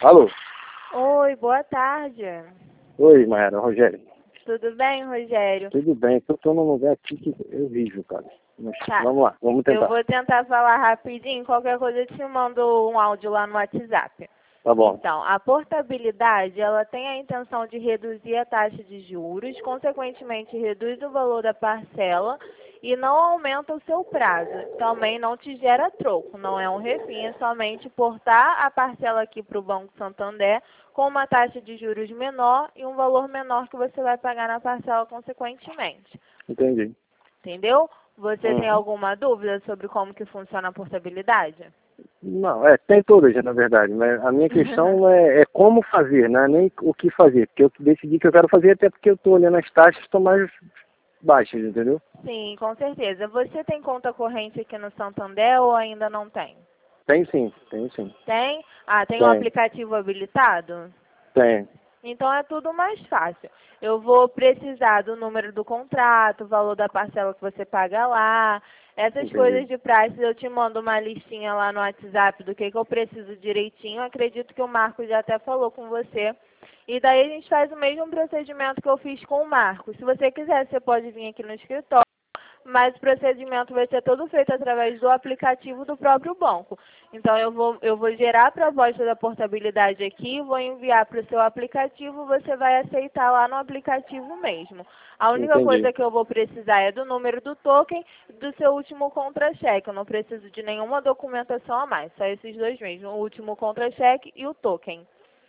Alô? Oi, boa tarde. Oi, Mayara, Rogério. Tudo bem, Rogério? Tudo bem, eu tô num lugar aqui que eu vivo, cara. Mas Tá. vamos lá, vamos Eu tentar. vou tentar falar rapidinho, qualquer coisa eu te mando um áudio lá no WhatsApp. Tá bom. Então, a portabilidade, ela tem a intenção de reduzir a taxa de juros, consequentemente reduz o valor da parcela e não aumenta o seu prazo. Também não te gera troco, não é um refim, é somente portar a parcela aqui para o Banco Santander com uma taxa de juros menor e um valor menor que você vai pagar na parcela consequentemente. Entendi. Entendeu? Você tem Uhum. alguma dúvida sobre como que funciona a portabilidade? Não, tem todas, na verdade, mas a minha questão é como fazer, não é nem o que fazer, porque eu decidi que eu quero fazer até porque eu tô olhando as taxas que estão mais baixas, entendeu? Sim, com certeza. Você tem conta corrente aqui no Santander ou ainda não tem? Tem sim, tem sim. Tem? Ah, tem um Tem, aplicativo habilitado? tem. Então é tudo mais fácil. Eu vou precisar do número do contrato, o valor da parcela que você paga lá, essas Entendi. coisas de praxe. Eu te mando uma listinha lá no WhatsApp do que eu preciso direitinho. Acredito que o Marcos já até falou com você. E daí a gente faz o mesmo procedimento que eu fiz com o Marcos. Se você quiser, você pode vir aqui no escritório, mas o procedimento vai ser todo feito através do aplicativo do próprio banco. Então, eu vou gerar a proposta da portabilidade aqui, vou enviar para o seu aplicativo, você vai aceitar lá no aplicativo mesmo. A única Entendi. coisa que eu vou precisar é do número do token e do seu último contra-cheque. Eu não preciso de nenhuma documentação a mais, só esses dois mesmo, o último contra-cheque e o token.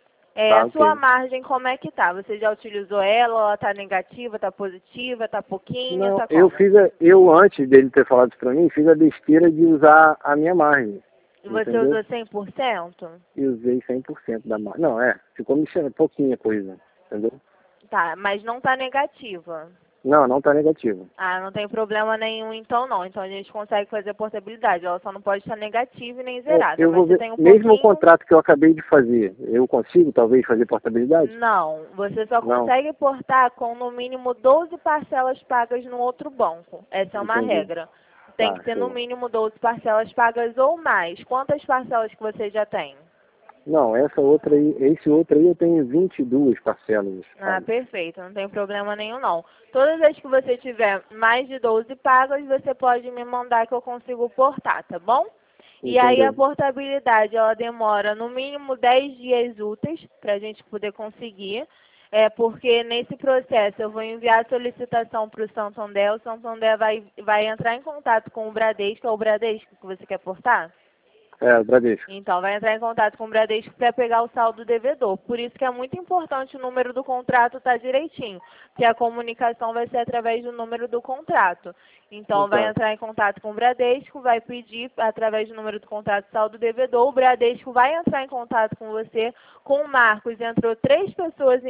Tá, A sua ok. margem, como é que tá? Você já utilizou ela tá negativa, tá positiva, tá pouquinho, Não, tá como? eu antes dele ter falado isso pra mim, fiz a besteira de usar a minha margem, E você entendeu? usou 100%? E usei 100% da margem. Não, ficou mexendo pouquinha coisa, entendeu? Tá, mas não tá negativa. Não, não tá negativo. Ah, não tem problema nenhum então não. Então a gente consegue fazer a portabilidade. Ela só não pode estar negativa e nem zerada. Eu Mas vou você ver, tem um mesmo o pouquinho. contrato que eu acabei de fazer, eu consigo talvez fazer portabilidade? Não, você só Não, consegue portar com no mínimo 12 parcelas pagas no outro banco. Essa é uma entendi. regra. Tem que Tá, ter no show. mínimo 12 parcelas pagas ou mais. Quantas parcelas que você já tem? Não, esse outro aí eu tenho 22 parcelas Ah, pagas. perfeito, não tem problema nenhum não. Todas as que você tiver mais de 12 pagas, você pode me mandar que eu consigo portar, tá bom? E aí a Entendeu? portabilidade, ela demora no mínimo 10 dias úteis para a gente poder conseguir. É porque nesse processo eu vou enviar a solicitação para o Santander vai entrar em contato com o Bradesco, é o Bradesco que você quer portar? O Bradesco. Então, vai entrar em contato com o Bradesco para pegar o saldo devedor. Por isso que é muito importante o número do contrato estar direitinho, que a comunicação vai ser através do número do contrato. Então, vai Tá. entrar em contato com o Bradesco, vai pedir através do número do contrato saldo devedor, o Bradesco vai entrar em contato com você, com o Marcos. Entrou 3 pessoas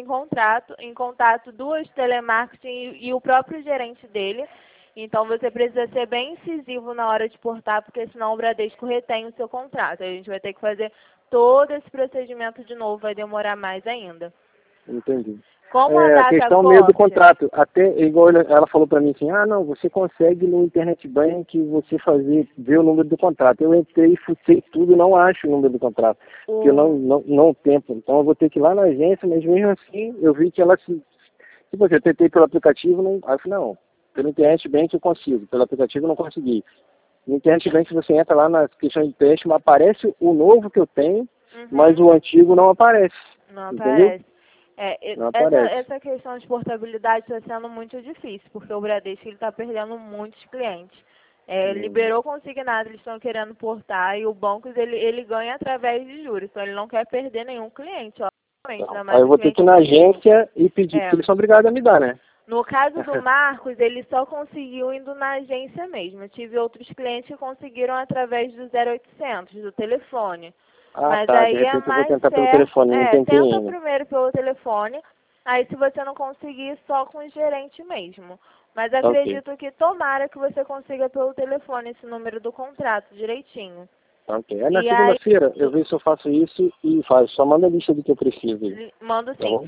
em contato 2 telemarketing e o próprio gerente dele. Então, você precisa ser bem incisivo na hora de portar, porque senão o Bradesco retém o seu contrato. A gente vai ter que fazer todo esse procedimento de novo, vai demorar mais ainda. Entendi. Como a A data questão meio do corte, contrato, até igual ela falou para mim assim, não, você consegue no Internet Bank você ver o número do contrato. Eu entrei, fucei tudo, não acho o número do contrato, porque eu não tempo. Então eu vou ter que ir lá na agência, mas mesmo assim eu vi que ela tipo assim, eu tentei pelo aplicativo, não, aí eu falei, não, pelo Internet Bank eu consigo, pelo aplicativo eu não consegui. No Internet Bank você entra lá na questão de teste, mas aparece o novo que eu tenho, mas o antigo não aparece, não entendeu? aparece. Não aparece. Essa questão de portabilidade está sendo muito difícil, porque o Bradesco está perdendo muitos clientes. Liberou consignado, eles estão querendo portar, e o banco ele ganha através de juros, então ele não quer perder nenhum cliente, obviamente, Então, ainda aí mais eu o vou ter que cliente ir na antigo. agência e pedir, É, porque eles são obrigados a me dar, né? no caso do Marcos, ele só conseguiu indo na agência mesmo. Eu tive outros clientes que conseguiram através do 0800, do telefone. Mas Tá, de aí é repente eu vou mais tentar pelo certo, telefone, não tentei tenta ainda. primeiro pelo telefone, aí se você não conseguir, só com o gerente mesmo. Mas Tá ok, acredito que tomara que você consiga pelo telefone esse número do contrato direitinho. tá ok. Aí na E aí, segunda-feira eu vejo se eu faço isso e faço. Só manda a lista do que eu preciso aí, mando tá sim. bom?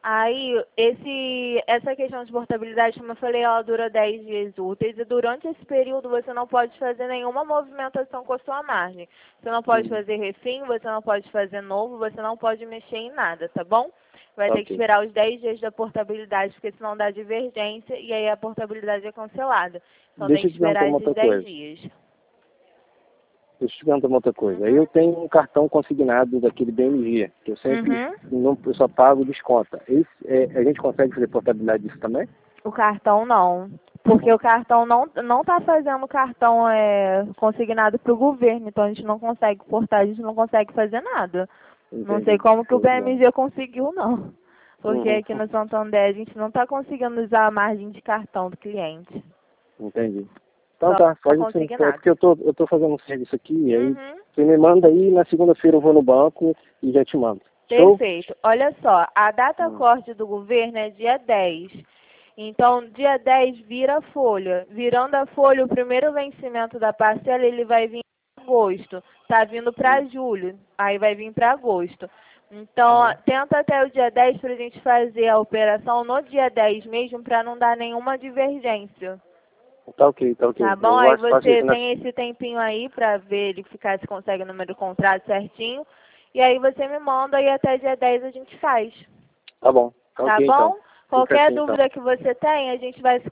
Aí, essa questão de portabilidade, como eu falei, ela dura 10 dias úteis e durante esse período você não pode fazer nenhuma movimentação com a sua margem. Você não pode fazer refim, você não pode fazer novo, você não pode mexer em nada, tá bom? Vai ter que esperar os 10 dias da portabilidade, porque senão dá divergência e aí a portabilidade é cancelada. Então tem que esperar esses 10 dias. Deixa eu te perguntar uma outra coisa. Eu tenho um cartão consignado daquele BMG, que eu sempre eu só pago desconto. A gente consegue fazer portabilidade disso também? O cartão não. Porque o cartão não está fazendo cartão consignado para o governo, então a gente não consegue portar, a gente não consegue fazer nada. Entendi. Não sei como que o BMG conseguiu, não. Porque aqui no Santander a gente não está conseguindo usar a margem de cartão do cliente. Entendi. Então tá, faz assim, porque eu tô fazendo um serviço aqui, e aí você me manda aí, na segunda-feira eu vou no banco e já te mando. Perfeito. Show? Olha só, a data corte do governo é dia 10. Então, dia 10 vira a folha. Virando a folha, o primeiro vencimento da parcela, ele vai vir em agosto. Tá vindo para julho, aí vai vir para agosto. Então, tenta até o dia 10 para a gente fazer a operação no dia 10 mesmo, para não dar nenhuma divergência. Tá ok. Tá bom? Aí você tem esse tempinho aí para verificar se consegue o número do contrato certinho. E aí você me manda e até dia 10 a gente faz. Tá bom. Tá bom? Então. Qualquer dúvida que você tenha, a gente vai se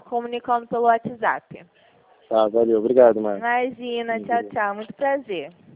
comunicando pelo WhatsApp. Tá, valeu. Obrigado, Márcia. Imagina. Tchau, tchau. Muito prazer.